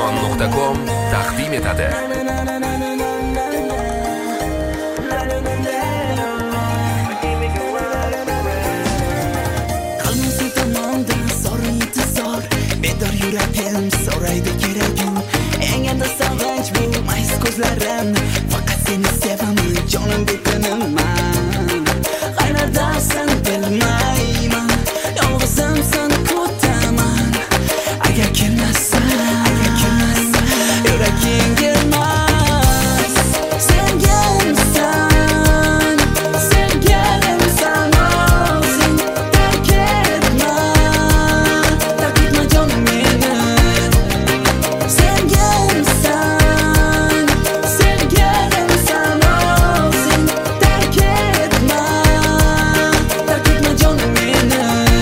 Arzon.com taqdim etadi. Qalbim tomondan so'ri intizor, bedor yuragim so'raydi keragim. Eng enda sog'inch bu mayiz ko'zlarim, faqat seni sevaman, jonim butuniman. Qayerdasan bilmayman, yolg'izimsan kutaman. Agar kelmassan yuragim kelmas. Sevgansan o'zing, terk etma jonim meni. Sevgansan o'zing, terk etma jonim meni.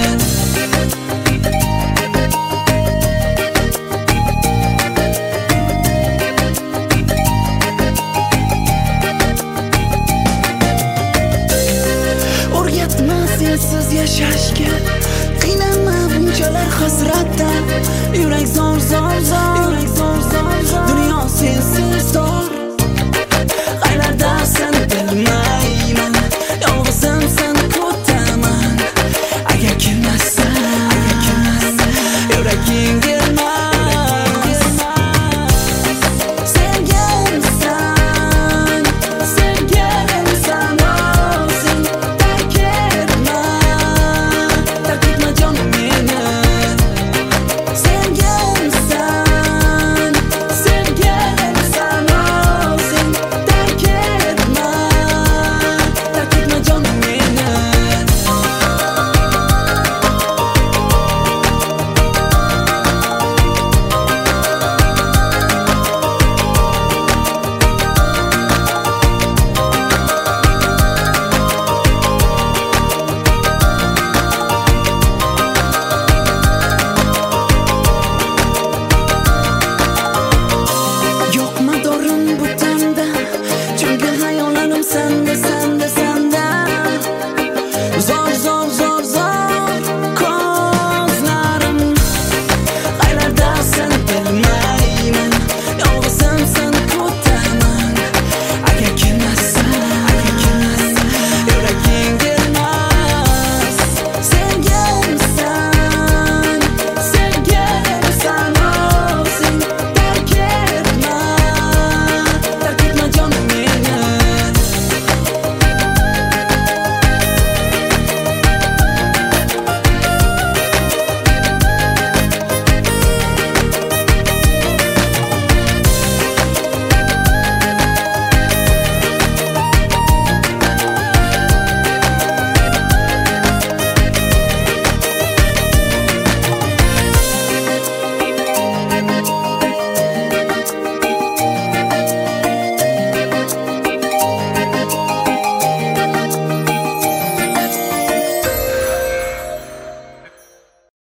O'rgatma sensiz yashashga, qiynalma bunchalar hasratda. Yurak zor